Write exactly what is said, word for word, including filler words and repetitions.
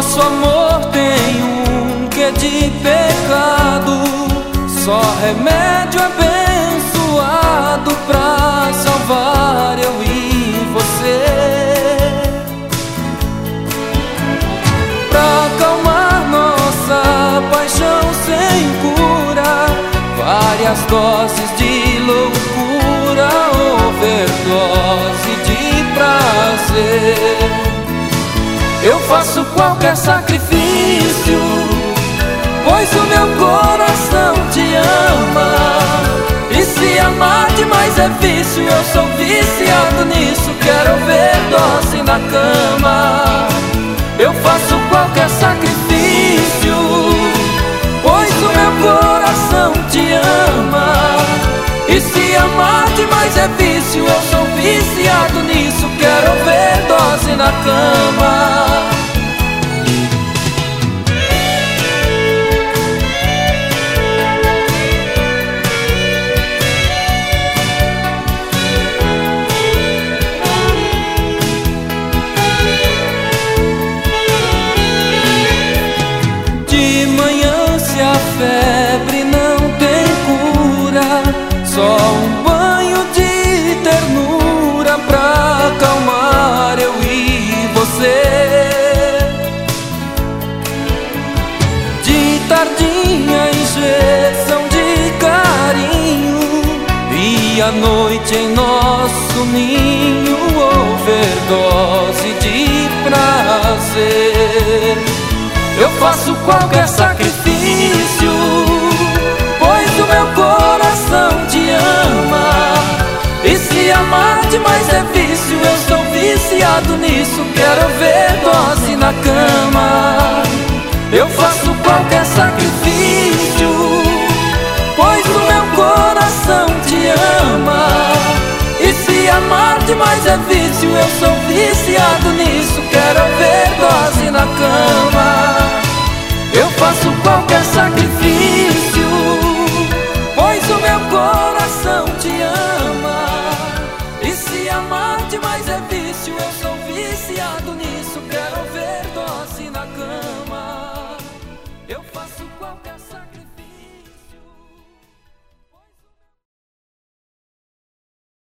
Nosso amor tem um quê de pecado, só remédio abençoado pra salvar eu e você. Pra acalmar nossa paixão sem cura, várias doses de loucura, overdose de prazer. Eu faço qualquer sacrifício, pois o meu coração te ama. E se amar demais é vício, eu sou viciado nisso. Quero ver doce na cama. Eu faço qualquer sacrifício, pois o meu coração te ama. E se amar demais é vício, eu sou viciado nisso. Quero ver dose na cama. De manhã, se a febre não tem cura, só um banho de ternura pra acalmar eu e você. De tardinha, injeção de carinho, e à noite em nosso ninho, overdose de prazer. Eu faço qualquer sacrifício, pois o meu coração te ama. E se amar demais é vício, eu sou viciado nisso. Quero ver dose na cama. Eu faço qualquer sacrifício, pois o meu coração te ama. E se amar demais é vício, eu sou viciado nisso. Quero ver dose na cama. Eu faço qualquer sacrifício, pois o meu coração te ama. E se amar demais é vício, eu